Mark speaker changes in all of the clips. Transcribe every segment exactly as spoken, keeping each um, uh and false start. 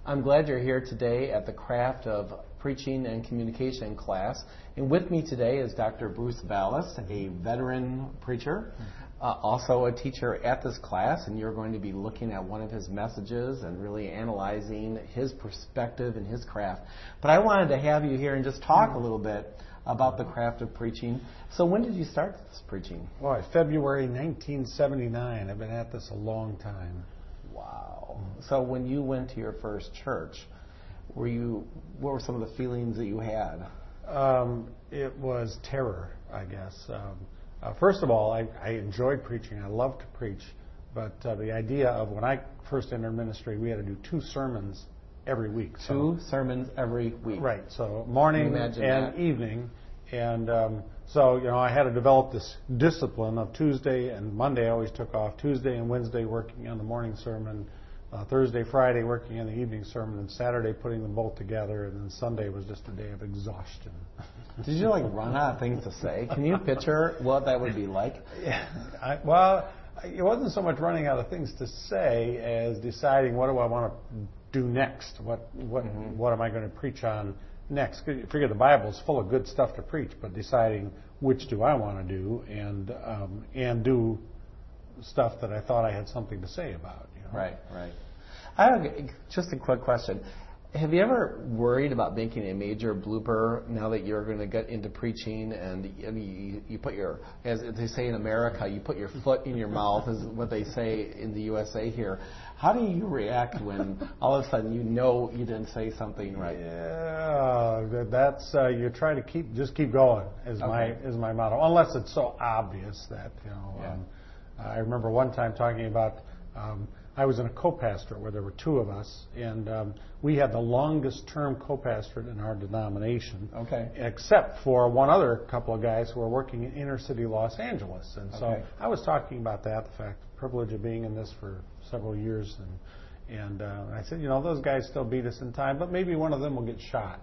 Speaker 1: I'm glad you're here today at the Craft of Preaching and Communication class. And with me today is Doctor Bruce Vallis, a veteran preacher, uh, also a teacher at this class, and you're going to be looking at one of his messages and really analyzing his perspective and his craft. But I wanted to have you here and just talk a little bit about the craft of preaching. So when did you start this preaching?
Speaker 2: Boy, February nineteen seventy-nine. I've been at this a long time.
Speaker 1: Wow. So when you went to your first church, were you? What were some of the feelings that you had?
Speaker 2: Um, it was terror, I guess. Um, uh, first of all, I, I enjoyed preaching. I loved to preach. But uh, the idea of when I first entered ministry, we had to do two sermons every week.
Speaker 1: Two so, sermons every week.
Speaker 2: Right. So morning and
Speaker 1: that?
Speaker 2: evening. And um, so, you know, I had to develop this discipline of Tuesday and Monday. I always took off. Tuesday and Wednesday working on the morning sermon. Uh, Thursday, Friday working on the evening sermon. And Saturday putting them both together. And then Sunday was just a day of exhaustion.
Speaker 1: Did you, like, run out of things to say? Can you picture what that would be like?
Speaker 2: Yeah. I, well, it wasn't so much running out of things to say as deciding what do I want to do next? What what mm-hmm. what am I going to preach on next? You figure the Bible's full of good stuff to preach, but deciding which do I want to do and um, and do stuff that I thought I had something to say about. You know?
Speaker 1: Right, right. I have just a quick question. Have you ever worried about making a major blooper now that you're going to get into preaching and you, you put your, as they say in America, you put your foot in your mouth, is what they say in the U S A here. How do you react when all of a sudden you know you didn't say something right?
Speaker 2: Yeah, that's uh, you try to keep just keep going is okay. my is my motto, unless it's so obvious that you know.
Speaker 1: Yeah.
Speaker 2: Um, I remember one time talking about. Um, I was in a co-pastorate where there were two of us, and um, we had the longest term co-pastorate in our denomination.
Speaker 1: Okay.
Speaker 2: Except for one other couple of guys who were working in inner city Los Angeles. And so
Speaker 1: okay.
Speaker 2: I was talking about that, the fact, the privilege of being in this for several years. And, and uh, I said, you know, those guys still beat us in time, but maybe one of them will get shot.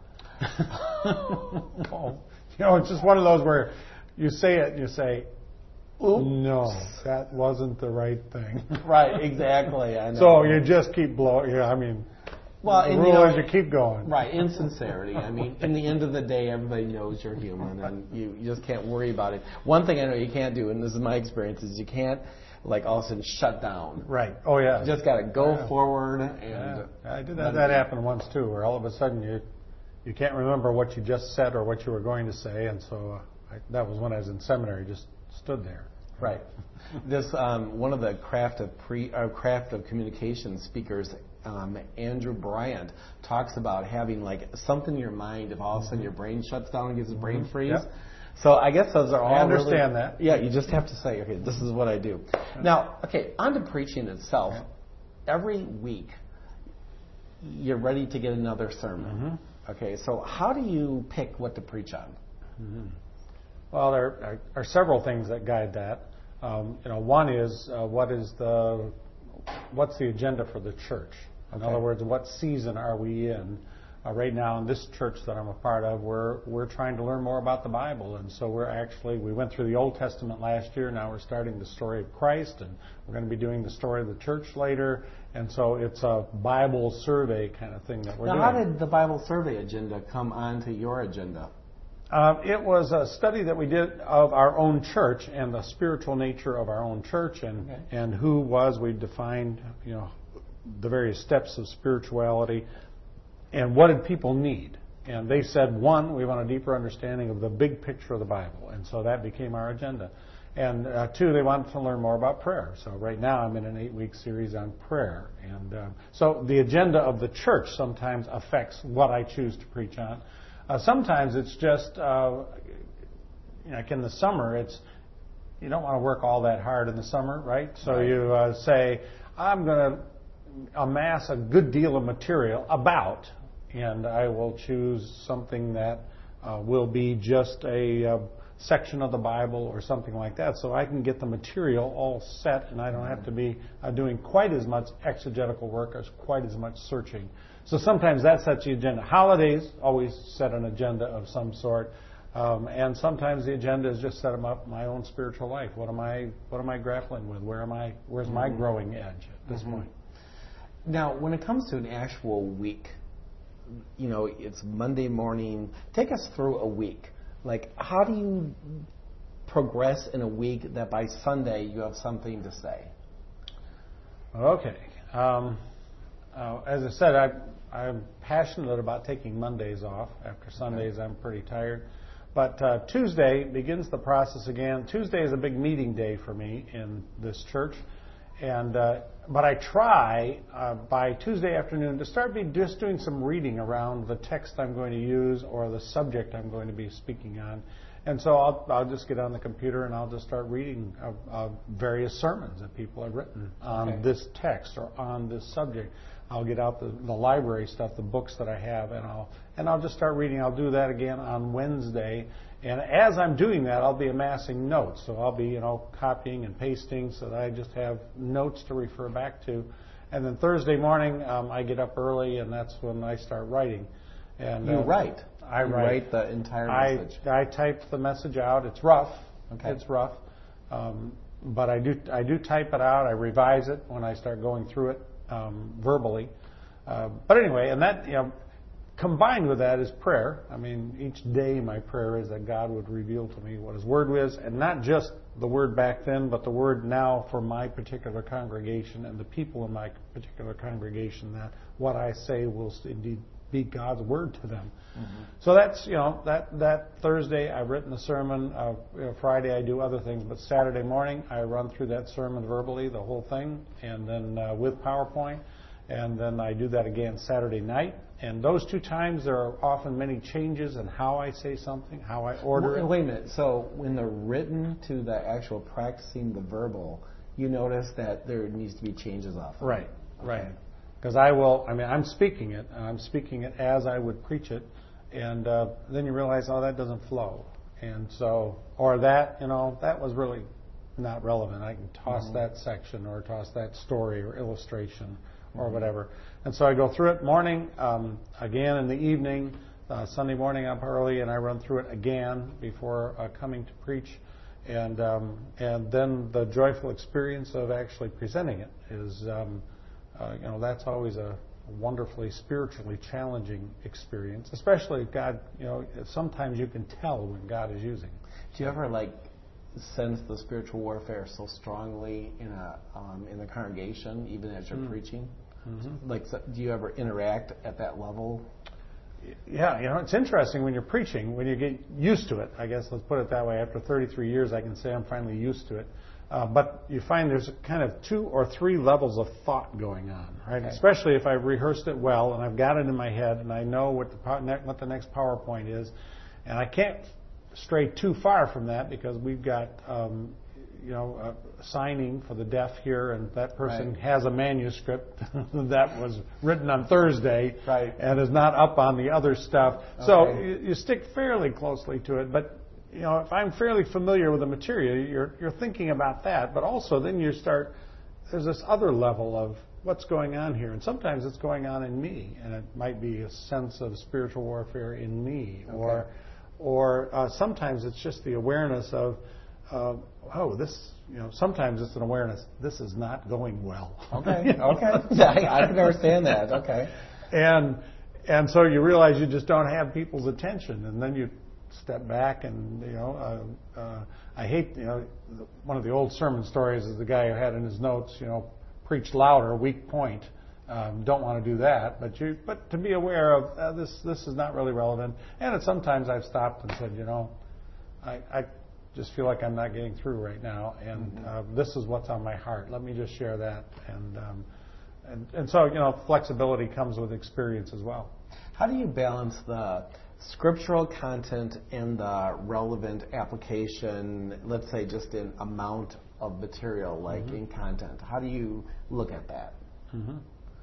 Speaker 2: well, you know, it's just one of those where you say it and you say, Oops. No, that wasn't the right thing.
Speaker 1: Right, exactly. I know.
Speaker 2: So you just keep blowing. Yeah, I mean,
Speaker 1: well,
Speaker 2: the
Speaker 1: and,
Speaker 2: rule
Speaker 1: you know,
Speaker 2: is you keep going.
Speaker 1: Right, in sincerity. I mean, in the end of the day, everybody knows you're human, and you, you just can't worry about it. One thing I know you can't do, and this is my experience, is you can't, like, all of a sudden shut down.
Speaker 2: Right. Oh, yeah.
Speaker 1: You just got to go
Speaker 2: yeah.
Speaker 1: forward. And
Speaker 2: yeah. I did that. That happened once, too, where all of a sudden you you can't remember what you just said or what you were going to say, and so uh, I, that was when I was in seminary, just stood there.
Speaker 1: Right. This um, one of the craft of pre uh, craft of communication speakers, um, Andrew Bryant, talks about having like something in your mind. If all of a sudden your brain shuts down and gives a brain
Speaker 2: mm-hmm.
Speaker 1: freeze.
Speaker 2: Yep.
Speaker 1: So I guess those are all.
Speaker 2: I understand
Speaker 1: really,
Speaker 2: that.
Speaker 1: Yeah, you just have to say, okay, this is what I do. Yeah. Now, okay, on to preaching itself. Yeah. Every week, you're ready to get another sermon.
Speaker 2: Mm-hmm.
Speaker 1: Okay, so how do you pick what to preach on?
Speaker 2: Mm-hmm. Well, there are, are several things that guide that. Um, you know, one is uh, what is the what's the agenda for the church? In
Speaker 1: okay.
Speaker 2: other words, what season are we in? Uh, right now, in this church that I'm a part of, we're we're trying to learn more about the Bible, and so we're actually we went through the Old Testament last year. Now we're starting the story of Christ, and we're going to be doing the story of the church later. And so it's a Bible survey kind of thing that we're
Speaker 1: now,
Speaker 2: doing.
Speaker 1: Now, how did the Bible survey agenda come onto your agenda?
Speaker 2: Uh, it was a study that we did of our own church and the spiritual nature of our own church, and
Speaker 1: okay.
Speaker 2: and who was we defined, you know, the various steps of spirituality, and what did people need? And they said, one, we want a deeper understanding of the big picture of the Bible, and so that became our agenda. And uh, two, they wanted to learn more about prayer. So right now I'm in an eight-week series on prayer, and um, so the agenda of the church sometimes affects what I choose to preach on. Uh, sometimes it's just, uh, you know, like in the summer, it's you don't want to work all that hard in the summer, right? So
Speaker 1: right.
Speaker 2: you uh, say, I'm going to amass a good deal of material about, and I will choose something that uh, will be just a uh, section of the Bible or something like that, so I can get the material all set, and I don't have to be uh, doing quite as much exegetical work as quite as much searching. So sometimes that sets the agenda. Holidays always set an agenda of some sort, um, and sometimes the agenda is just set them up my own spiritual life. What am I? What am I grappling with? Where am I? Where's my growing edge at this
Speaker 1: mm-hmm.
Speaker 2: point?
Speaker 1: Now, when it comes to an actual week, you know, it's Monday morning. Take us through a week. Like, how do you progress in a week that by Sunday you have something to say?
Speaker 2: Okay. Um, uh, as I said, I, I'm passionate about taking Mondays off. After Sundays, okay. I'm pretty tired. But uh, Tuesday begins the process again. Tuesday is a big meeting day for me in this church. And uh, but I try uh, by Tuesday afternoon to start be just doing some reading around the text I'm going to use or the subject I'm going to be speaking on. And so I'll, I'll just get on the computer and I'll just start reading uh, uh, various sermons that people have written on okay. this text or on this subject. I'll get out the, the library stuff, the books that I have, and I'll and I'll just start reading. I'll do that again on Wednesday. And as I'm doing that, I'll be amassing notes. So I'll be, you know, copying and pasting so that I just have notes to refer back to. And then Thursday morning, um, I get up early, and that's when I start writing. And
Speaker 1: you
Speaker 2: uh,
Speaker 1: write.
Speaker 2: I
Speaker 1: you
Speaker 2: write.
Speaker 1: write the entire message.
Speaker 2: I, I type the message out. It's rough.
Speaker 1: Okay.
Speaker 2: It's rough. Um, but I do I do type it out. I revise it when I start going through it um, verbally. Uh, but anyway, and that, you know, combined with that is prayer. I mean, each day my prayer is that God would reveal to me what His Word is, and not just the Word back then, but the Word now for my particular congregation and the people in my particular congregation, that what I say will indeed be God's Word to them. Mm-hmm. So that's, you know, that, that Thursday I've written a sermon. Uh, you know, Friday I do other things, but Saturday morning I run through that sermon verbally, the whole thing, and then uh, with PowerPoint. And then I do that again Saturday night. And those two times there are often many changes in how I say something, how I order
Speaker 1: wait,
Speaker 2: it.
Speaker 1: Wait a minute. So when the written to the actual practicing the verbal, you notice that there needs to be changes often.
Speaker 2: Right,
Speaker 1: okay.
Speaker 2: right. Because I will, I mean, I'm speaking it, and I'm speaking it as I would preach it. And uh, then you realize, oh, that doesn't flow. And so, or that, you know, that was really not relevant. I can toss mm-hmm. that section or toss that story or illustration or whatever. And so I go through it morning, um, again in the evening, uh, Sunday morning up early, and I run through it again before uh, coming to preach. And um, and then the joyful experience of actually presenting it is, um, uh, you know, that's always a wonderfully spiritually challenging experience, especially if God, you know, sometimes you can tell when God is using.
Speaker 1: Do you ever, like, sense the spiritual warfare so strongly in a um, in the congregation, even as you're mm. preaching? Mm-hmm. Like, so, do you ever interact at that level?
Speaker 2: Yeah, you know, it's interesting when you're preaching, when you get used to it. I guess let's put it that way. After thirty-three years, I can say I'm finally used to it. Uh, but you find there's kind of two or three levels of thought going on, right? Okay. Especially if I've rehearsed it well and I've got it in my head and I know what the what the next PowerPoint is, and I can't stray too far from that because we've got um, you know a signing for the deaf here, and that person right. has a manuscript that was written on Thursday
Speaker 1: right.
Speaker 2: and is not up on the other stuff. Okay. So you, you stick fairly closely to it, but you know if I'm fairly familiar with the material, you're you're thinking about that, but also then you start. There's this other level of what's going on here, and sometimes it's going on in me, and it might be a sense of spiritual warfare in me, okay. or. Or uh, sometimes it's just the awareness of, uh, oh, this, you know, sometimes it's an awareness, this is not going well.
Speaker 1: Okay, you know? okay. I, I can understand that, okay.
Speaker 2: And and so you realize you just don't have people's attention, and then you step back and, you know, uh, uh, I hate, you know, one of the old sermon stories is the guy who had in his notes, you know, preach louder, weak point. Um, don't want to do that, but you, but to be aware of uh, this. This is not really relevant. And it, sometimes I've stopped and said, you know, I, I just feel like I'm not getting through right now, and mm-hmm. uh, this is what's on my heart. Let me just share that. And um, and and so you know, flexibility comes with experience as well.
Speaker 1: How do you balance the scriptural content and the relevant application? Let's say just in amount of material, like mm-hmm. in content. How do you look at that?
Speaker 2: Mm-hmm.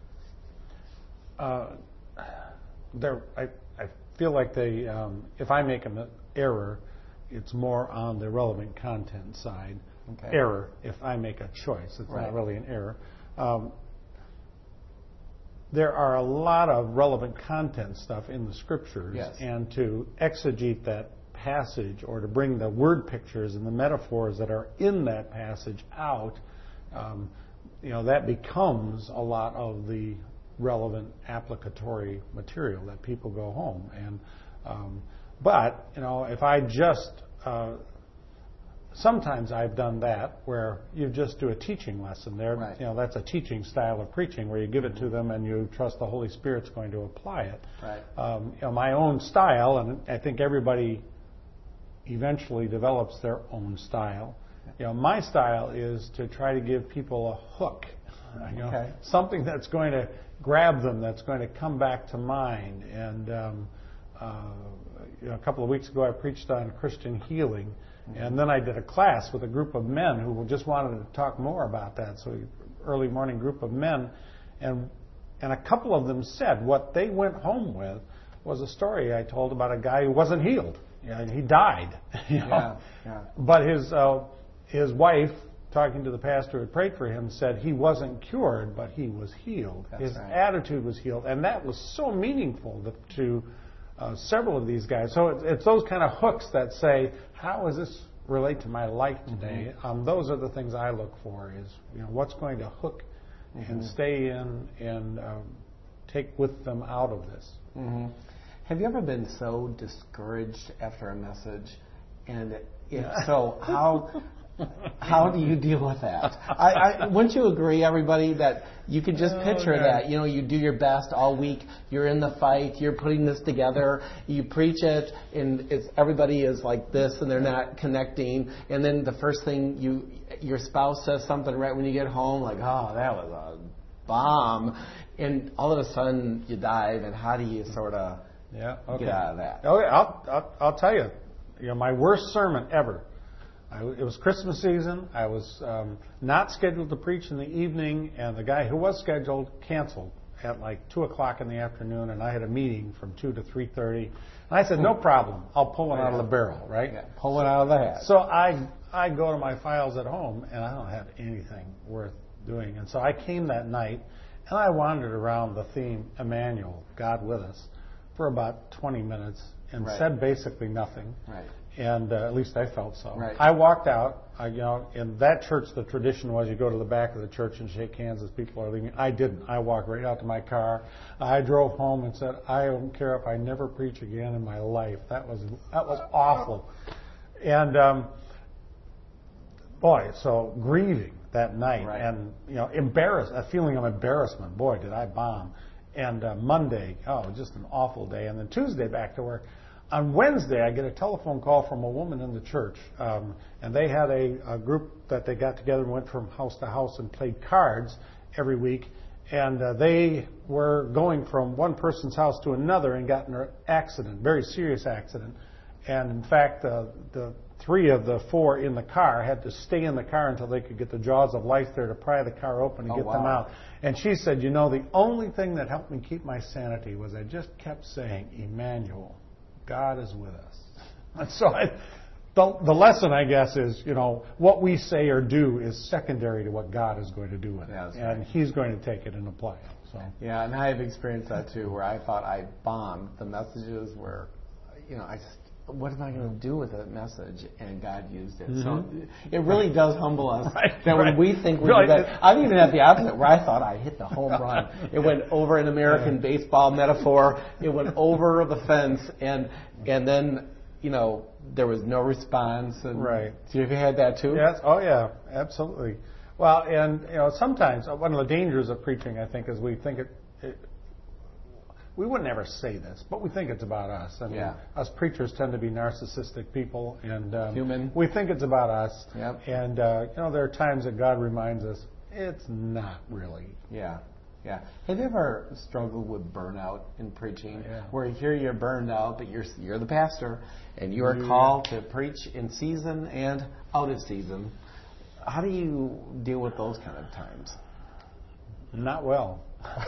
Speaker 2: Uh, there, I, I feel like they, um, if I make an error, it's more on the relevant content side. Okay. Error, if I make a choice, it's right. not really an error. Um, there are a lot of relevant content stuff in the scriptures,
Speaker 1: yes.
Speaker 2: and to exegete that passage or to bring the word pictures and the metaphors that are in that passage out, um, you know, that becomes a lot of the relevant applicatory material that people go home. And um, but you know, if I just uh, sometimes I've done that where you just do a teaching lesson there.
Speaker 1: Right.
Speaker 2: You know, that's a teaching style of preaching where you give it to them and you trust the Holy Spirit's going to apply it.
Speaker 1: Right.
Speaker 2: Um, you know, my own style, and I think everybody eventually develops their own style. You know, my style is to try to give people a hook, you know,
Speaker 1: okay.
Speaker 2: something that's going to grab them, that's going to come back to mind. And um, uh, you know, a couple of weeks ago, I preached on Christian healing, mm-hmm. and then I did a class with a group of men who just wanted to talk more about that. So, early morning group of men, and and a couple of them said what they went home with was a story I told about a guy who wasn't healed. You know, and he died. You know?
Speaker 1: Yeah, yeah.
Speaker 2: But his uh, his wife, talking to the pastor who had prayed for him, said he wasn't cured, but he was healed.
Speaker 1: That's
Speaker 2: his
Speaker 1: right.
Speaker 2: attitude was healed, and that was so meaningful to, to uh, several of these guys. So it's, it's those kind of hooks that say, how does this relate to my life today? Mm-hmm. Um, those are the things I look for. Is you know what's going to hook mm-hmm. and stay in and um, take with them out of this.
Speaker 1: Mm-hmm. Have you ever been so discouraged after a message? And if so, how how do you deal with that? I, I, wouldn't you agree, everybody, that you could just picture
Speaker 2: oh,
Speaker 1: that? You know, you do your best all week. You're in the fight. You're putting this together. You preach it, and it's everybody is like this, and they're not connecting. And then the first thing you your spouse says something right when you get home, like, "Oh, that was a bomb," and all of a sudden you dive. And how do you sort of
Speaker 2: Yeah, okay.
Speaker 1: get out of that?
Speaker 2: Okay, I'll, I'll, I'll tell you, you know, my worst sermon ever. I, it was Christmas season. I was um, not scheduled to preach in the evening, and the guy who was scheduled canceled at like two o'clock in the afternoon, and I had a meeting from two to three thirty. And I said, no problem. I'll pull one out of the barrel, right?
Speaker 1: Yeah, pull it out of the hat.
Speaker 2: So I I go to my files at home, and I don't have anything worth doing. And so I came that night, and I wandered around the theme, Emmanuel, God with us, for about twenty minutes and
Speaker 1: right.
Speaker 2: said basically nothing.
Speaker 1: Right.
Speaker 2: And uh, at least I felt so.
Speaker 1: Right.
Speaker 2: I walked out. I, you know, in that church, the tradition was you go to the back of the church and shake hands as people are leaving. I didn't. I walked right out to my car. I drove home and said, I don't care if I never preach again in my life. That was that was awful. And um, boy, so grieving that night,
Speaker 1: right.
Speaker 2: and you know, embarrassed, a feeling of embarrassment. Boy, did I bomb. And uh, Monday, oh, just an awful day. And then Tuesday, back to work. On Wednesday, I get a telephone call from a woman in the church, um, and they had a, a group that they got together and went from house to house and played cards every week. And uh, they were going from one person's house to another and got in an accident, very serious accident. And in fact, uh, the three of the four in the car had to stay in the car until they could get the jaws of life there to pry the car open and
Speaker 1: oh,
Speaker 2: get
Speaker 1: wow.
Speaker 2: them out. And she said, you know, the only thing that helped me keep my sanity was I just kept saying, Emmanuel, God is with us. And so I, the, the lesson, I guess, is, you know, what we say or do is secondary to what God is going to do with it.
Speaker 1: Yeah,
Speaker 2: and
Speaker 1: right.
Speaker 2: He's going to take it and apply it. So.
Speaker 1: Yeah, and I've experienced that too, where I thought I bombed. The messages were, you know, I just, what am I going to do with that message? And God used it. Mm-hmm. So it really does humble us
Speaker 2: right,
Speaker 1: that
Speaker 2: right.
Speaker 1: when we think we're
Speaker 2: right.
Speaker 1: that. I've even had the opposite, where I thought I hit the home run. It went over an American baseball metaphor. It went over the fence, and and then, you know, there was no response. And
Speaker 2: right.
Speaker 1: So have you had that too?
Speaker 2: Yes. Oh, yeah. Absolutely. Well, and you know, sometimes one of the dangers of preaching, I think, is we think it. it We wouldn't ever say this, but we think it's about us. I mean,
Speaker 1: yeah.
Speaker 2: us preachers tend to be narcissistic people, and um,
Speaker 1: human.
Speaker 2: We think it's about us.
Speaker 1: Yep.
Speaker 2: And uh, you know, there are times that God reminds us it's not really.
Speaker 1: Yeah, yeah. Have you ever struggled with burnout in preaching,
Speaker 2: yeah.
Speaker 1: where here you're burned out, but you're you're the pastor, and you are
Speaker 2: yeah.
Speaker 1: called to preach in season and out of season? How do you deal with those kind of times?
Speaker 2: Not well.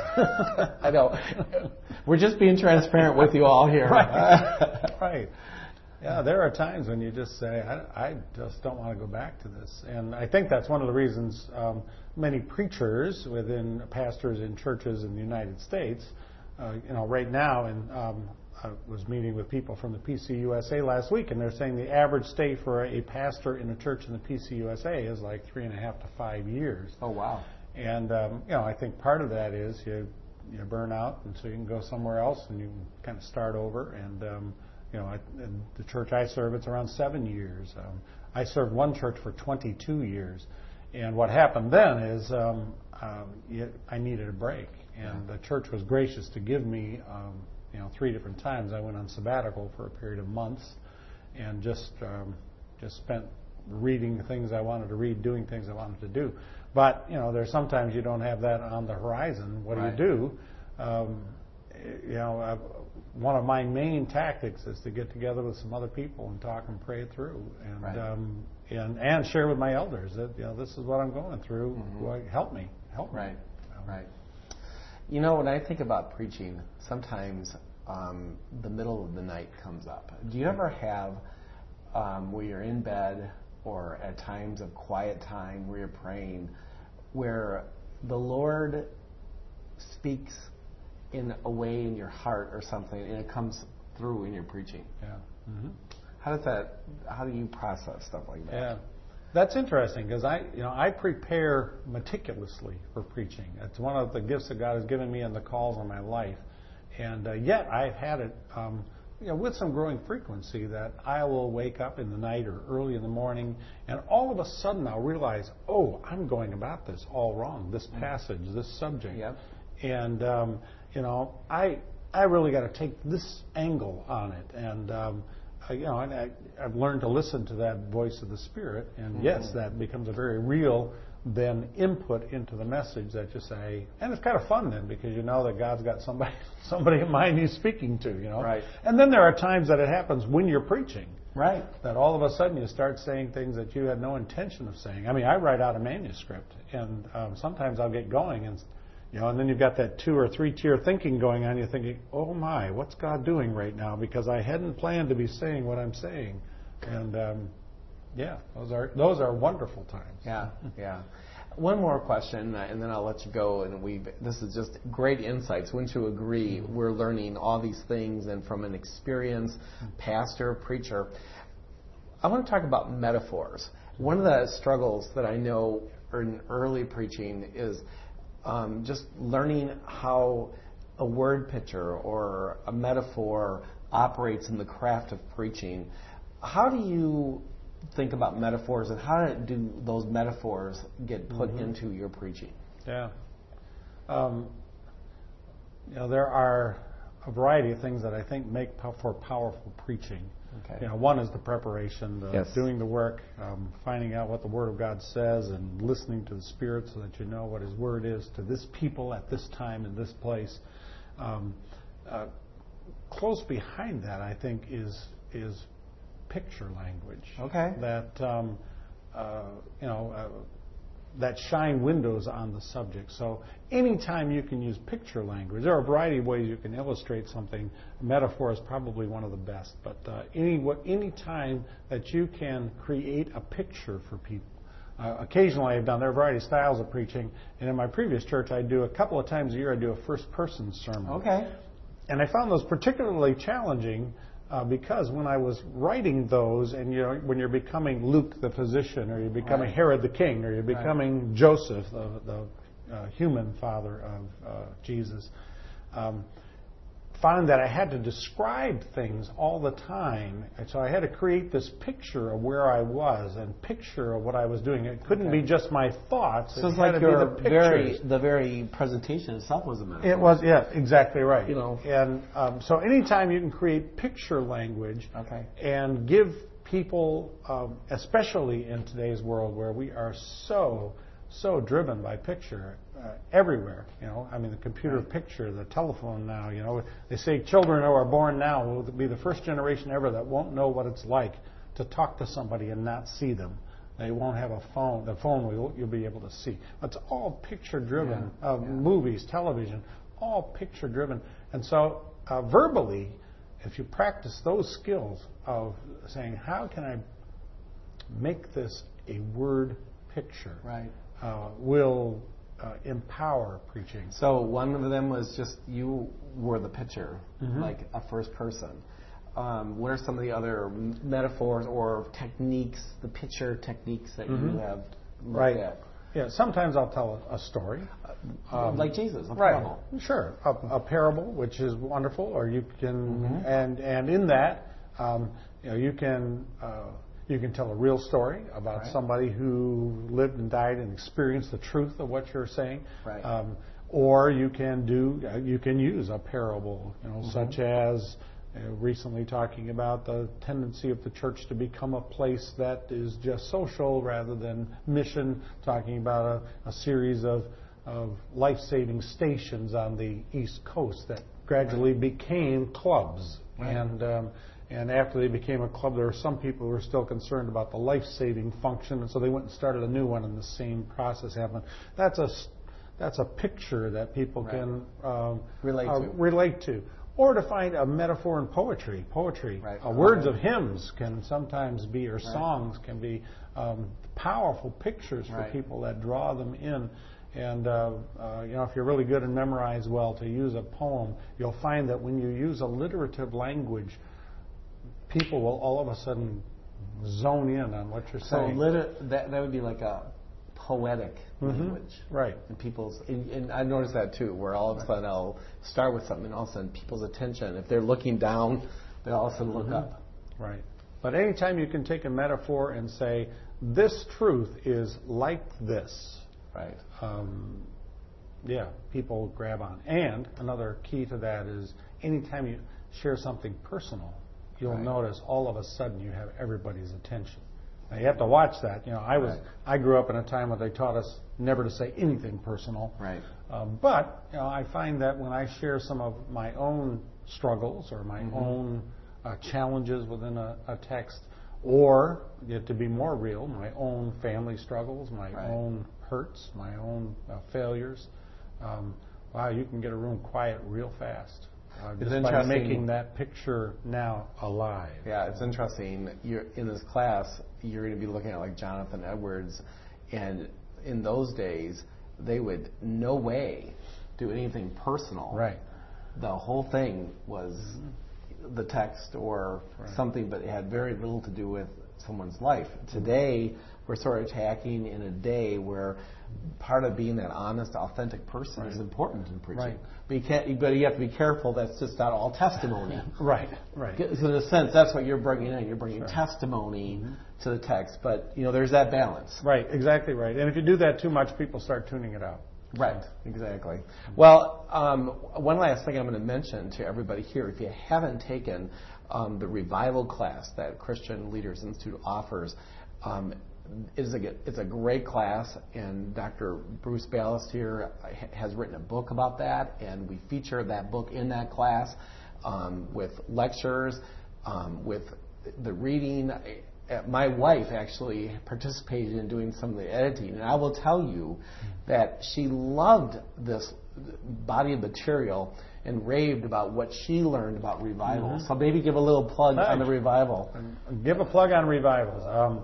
Speaker 1: I know. We're just being transparent with you all here.
Speaker 2: Right. Right. Yeah, there are times when you just say, I, I just don't want to go back to this. And I think that's one of the reasons um, many preachers within pastors in churches in the United States, uh, you know, right now, and um, I was meeting with people from the P C U S A last week, and they're saying the average stay for a pastor in a church in the P C U S A is like three and a half to five years.
Speaker 1: Oh, wow.
Speaker 2: And um, you know, I think part of that is you you burn out, and so you can go somewhere else and you can kind of start over. And um, you know, I, in the church I serve, it's around seven years. Um, I served one church for twenty-two years, and what happened then is um, uh, I needed a break, and the church was gracious to give me, um, you know, three different times. I went on sabbatical for a period of months, and just um, just spent reading the things I wanted to read, doing things I wanted to do. But you know, there's sometimes you don't have that on the horizon. What
Speaker 1: Right.
Speaker 2: do you do? Um, you know, uh, one of my main tactics is to get together with some other people and talk and pray it through, and
Speaker 1: Right.
Speaker 2: um, and and share with my elders that you know this is what I'm going through.
Speaker 1: Mm-hmm.
Speaker 2: Well, help me, help me.
Speaker 1: Right,
Speaker 2: Um,
Speaker 1: right. You know, when I think about preaching, sometimes um, the middle of the night comes up. Do you ever have um, where you're in bed or at times of quiet time where you're praying, where the Lord speaks in a way in your heart or something, and it comes through in your preaching?
Speaker 2: Yeah. Mm-hmm.
Speaker 1: How does that? How do you process stuff like that?
Speaker 2: Yeah, that's interesting because I, you know, I prepare meticulously for preaching. It's one of the gifts that God has given me and the calls on my life, and uh, yet I've had it, um, you know, with some growing frequency that I will wake up in the night or early in the morning, and all of a sudden I'll realize, oh, I'm going about this all wrong. This passage, this subject,
Speaker 1: Yep.
Speaker 2: and um, you know, I I really got to take this angle on it, and. Um, You know, and I, I've learned to listen to that voice of the Spirit, and mm-hmm. yes, that becomes a very real then input into the message that you say, and it's kind of fun then because you know that God's got somebody somebody in mind He's speaking to, you know.
Speaker 1: Right.
Speaker 2: And then there are times that it happens when you're preaching,
Speaker 1: right?
Speaker 2: That all of a sudden you start saying things that you had no intention of saying. I mean, I write out a manuscript, and um, sometimes I'll get going and. You know, and then you've got that two or three tier thinking going on. You're thinking, "Oh my, what's God doing right now?" Because I hadn't planned to be saying what I'm saying, and um, yeah, those are those are wonderful times.
Speaker 1: Yeah, yeah. One more question, uh, and then I'll let you go. And we this is just great insights. Wouldn't you agree? We're learning all these things, and from an experienced pastor, preacher. I want to talk about metaphors. One of the struggles that I know in early preaching is. Um, just learning how a word picture or a metaphor operates in the craft of preaching. How do you think about metaphors, and how do those metaphors get put mm-hmm. into your preaching?
Speaker 2: Yeah. Um, you know, there are a variety of things that I think make for powerful preaching.
Speaker 1: Okay.
Speaker 2: You know, one is the preparation, the
Speaker 1: yes.
Speaker 2: doing the work, um, finding out what the Word of God says, and listening to the Spirit so that you know what His Word is to this people at this time in this place. Um, uh, close behind that, I think, is is picture language.
Speaker 1: Okay.
Speaker 2: That um, uh, you know. Uh, that shine windows on the subject. So anytime you can use picture language, there are a variety of ways you can illustrate something. A metaphor is probably one of the best. But uh, any any time that you can create a picture for people. Uh, occasionally I've done, there are a variety of styles of preaching, and in my previous church I do a couple of times a year I do a first-person sermon.
Speaker 1: Okay.
Speaker 2: And I found those particularly challenging Uh, because when I was writing those, and you know, when you're becoming Luke the physician, or you're becoming
Speaker 1: right.
Speaker 2: Herod the king, or you're becoming
Speaker 1: right.
Speaker 2: Joseph, the, the uh, human father of uh, Jesus, um, found that I had to describe things all the time. And so I had to create this picture of where I was and picture of what I was doing. It couldn't
Speaker 1: okay.
Speaker 2: be just my thoughts.
Speaker 1: So
Speaker 2: it
Speaker 1: it's
Speaker 2: had
Speaker 1: like
Speaker 2: to
Speaker 1: your
Speaker 2: be the
Speaker 1: very the very presentation itself was a metaphor.
Speaker 2: It was, yeah, exactly right.
Speaker 1: You know,
Speaker 2: and um, so anytime you can create picture language
Speaker 1: okay.
Speaker 2: and give people, um, especially in today's world where we are so so driven by picture uh, everywhere. You know, I mean, the computer
Speaker 1: right.
Speaker 2: picture, the telephone now. You know, they say children who are born now will be the first generation ever that won't know what it's like to talk to somebody and not see them. They won't have a phone. The phone will, you'll be able to see. It's all picture-driven.
Speaker 1: Yeah.
Speaker 2: Uh,
Speaker 1: yeah.
Speaker 2: Movies, television, all picture-driven. And so, uh, verbally, if you practice those skills of saying, how can I make this a word picture,
Speaker 1: right.
Speaker 2: uh, will uh, empower preaching.
Speaker 1: So one of them was just you were the picture,
Speaker 2: mm-hmm.
Speaker 1: like a first person. Um, what are some of the other metaphors or techniques, the picture techniques that
Speaker 2: mm-hmm.
Speaker 1: you have looked
Speaker 2: right.
Speaker 1: at?
Speaker 2: Yeah, sometimes I'll tell a, a story.
Speaker 1: Um, like Jesus, a
Speaker 2: right.
Speaker 1: parable.
Speaker 2: Sure, a, a parable, which is wonderful, or you can,
Speaker 1: Mm-hmm.
Speaker 2: and and in that, um, you know, you can uh, you can tell a real story about
Speaker 1: Right.
Speaker 2: somebody who lived and died and experienced the truth of what you're saying.
Speaker 1: Right.
Speaker 2: Um, or you can do, uh, you can use a parable, you know,
Speaker 1: Mm-hmm.
Speaker 2: such as uh, recently talking about the tendency of the church to become a place that is just social rather than mission, talking about a, a series of, of life-saving stations on the East Coast that gradually
Speaker 1: Right.
Speaker 2: became clubs.
Speaker 1: Right.
Speaker 2: And um, and after they became a club, there were some people who were still concerned about the life-saving function, and so they went and started a new one, and the same process happened. That's a That's a picture that people
Speaker 1: Right.
Speaker 2: can um,
Speaker 1: Relate
Speaker 2: uh,
Speaker 1: to.
Speaker 2: relate to. Or to find a metaphor in poetry. Poetry.
Speaker 1: Right.
Speaker 2: Uh, words
Speaker 1: Right.
Speaker 2: of hymns can sometimes be, or
Speaker 1: Right.
Speaker 2: songs can be, um, powerful pictures for
Speaker 1: Right.
Speaker 2: people that draw them in. And uh, uh, you know, if you're really good and memorize well to use a poem, you'll find that when you use a alliterative language, people will all of a sudden zone in on what you're
Speaker 1: So
Speaker 2: saying.
Speaker 1: liter- that that would be like a poetic
Speaker 2: Mhm.
Speaker 1: language.
Speaker 2: Right.
Speaker 1: And people's, and, and I noticed that too, where all of a sudden I'll start with something, and all of a sudden people's attention, if they're looking down, they all of a sudden look
Speaker 2: Mhm.
Speaker 1: up.
Speaker 2: Right. But anytime you can take a metaphor and say, this truth is like this,
Speaker 1: Right.
Speaker 2: um, yeah, people grab on. And another key to that is anytime you share something personal, you'll
Speaker 1: Right.
Speaker 2: notice all of a sudden you have everybody's attention. Now you have to watch that. You know, I was
Speaker 1: Right.
Speaker 2: I grew up in a time where they taught us never to say anything personal.
Speaker 1: Right.
Speaker 2: Um, but you know, I find that when I share some of my own struggles or my
Speaker 1: Mhm.
Speaker 2: own uh, challenges within a, a text, or yet to be more real, my own family struggles, my
Speaker 1: Right.
Speaker 2: own hurts, my own uh, failures, um, wow, you can get a room quiet real fast. Uh,
Speaker 1: It's
Speaker 2: just by
Speaker 1: interesting.
Speaker 2: making that picture now alive.
Speaker 1: Yeah, it's interesting. You're in this class, you're going to be looking at like Jonathan Edwards, and in those days, they would no way do anything personal.
Speaker 2: Right.
Speaker 1: The whole thing was the text or
Speaker 2: Right.
Speaker 1: something, but it had very little to do with someone's life. Today, we're sort of attacking in a day where part of being that honest, authentic person
Speaker 2: Right.
Speaker 1: is important in preaching.
Speaker 2: Right.
Speaker 1: But you can't. But you have to be careful. That's just not all testimony.
Speaker 2: Right, right.
Speaker 1: So in a sense, that's what you're bringing in. You're bringing
Speaker 2: Sure.
Speaker 1: testimony to the text, but you know, there's that balance.
Speaker 2: Right, exactly right. And if you do that too much, people start tuning it out.
Speaker 1: Right, exactly. Well, um, one last thing I'm going to mention to everybody here, if you haven't taken um, the revival class that Christian Leaders Institute offers, um, it's a, it's a great class, and Doctor Bruce Ballast here has written a book about that, and we feature that book in that class um, with lectures, um, with the reading. My wife actually participated in doing some of the editing, and I will tell you that she loved this body of material and raved about what she learned about revival.
Speaker 2: Mm-hmm.
Speaker 1: So maybe give a little plug
Speaker 2: Nice.
Speaker 1: on the revival.
Speaker 2: And give a plug on revivals. Um,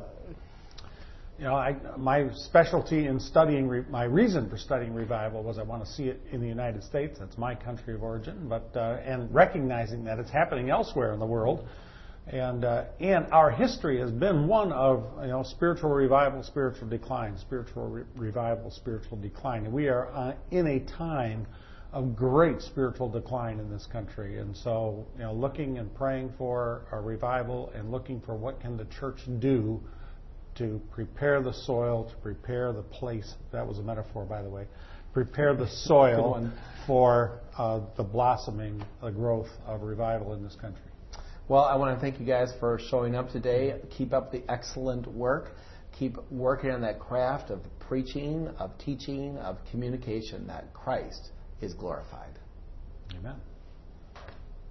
Speaker 2: you know, I, my specialty in studying, re, my reason for studying revival was I want to see it in the United States. That's my country of origin. But uh, and recognizing that it's happening elsewhere in the world. And uh, and our history has been one of, you know, spiritual revival, spiritual decline, spiritual re- revival, spiritual decline. And we are uh, in a time of great spiritual decline in this country. And so, you know, looking and praying for a revival and looking for what can the church do to prepare the soil, to prepare the place. That was a metaphor, by the way. Prepare the soil for uh, the blossoming, the growth of revival in this country.
Speaker 1: Well, I want to thank you guys for showing up today. Keep up the excellent work. Keep working on that craft of preaching, of teaching, of communication, that Christ is glorified.
Speaker 2: Amen.